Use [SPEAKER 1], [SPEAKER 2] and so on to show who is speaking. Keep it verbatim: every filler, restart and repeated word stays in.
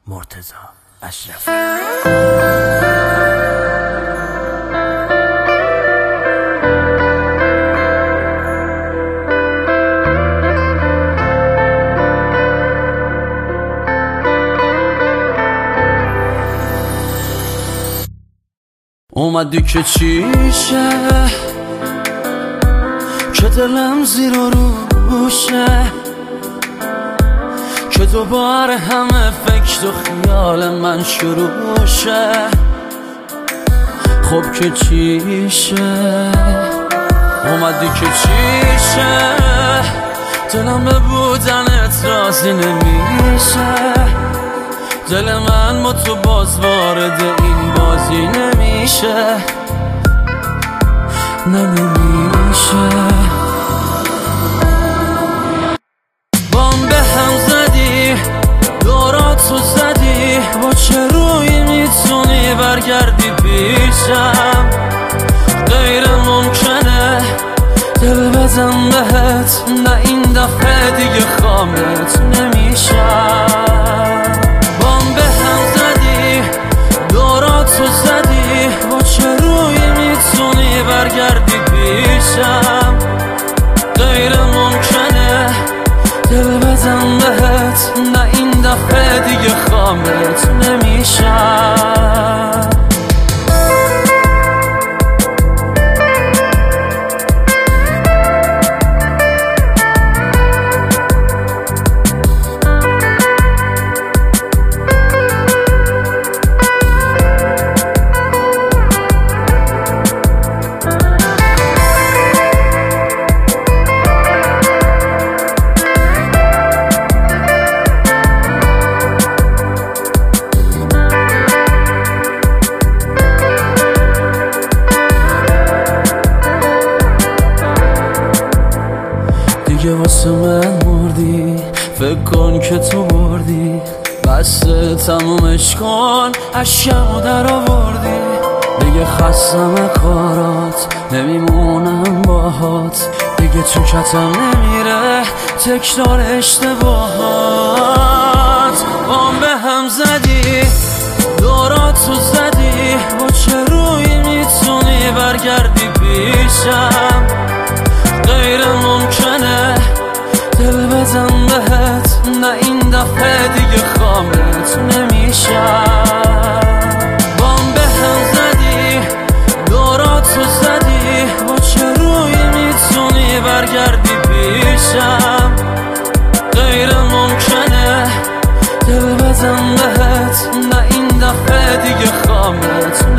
[SPEAKER 1] مرتضی اشرف. اومدی که چیشه که دلم زیر و روشه، که دوباره همه فکر و خیال من شروع شه. خب که چیشه اومدی که چیشه، دلم به بودنت راضی نمیشه. دل من با تو باز وارد این بازی نمیشه، نه نمیشه. بام به هم زدی، دوراتو زدی، با چه روی میتونی برگردی پیشم؟ غیر ممکنه دل بزن بهت، نه این دفعه دیگه خامت نمیشم. بام به هم زدی، دوراتو زدی، با چه روی میتونی برگردی پیشم؟ غیر ممکنه دل بزن بهت، نه این دفعه دیگه خامت نمیشم. دیگه واسه من مردی، فکر کن که تو بردی، بس تمومش کن، اشکمو در آوردی. دیگه خستم کارات، نمیمونم باهات، دیگه تو کتم نمیره تکرار اشتباهات. بام به هم زدی، دوراتو زدی، با چه روی میتونی برگردی پیشم؟ غیر ممکنه دل بزن بهت، نه این دفعه دیگه خامت نمیشم. بام به هم زدی، دوراتو زدی، با چه روی میتونی برگردی پیشم؟ غیر ممکنه دل بزن بهت، نه این دفعه دیگه خامت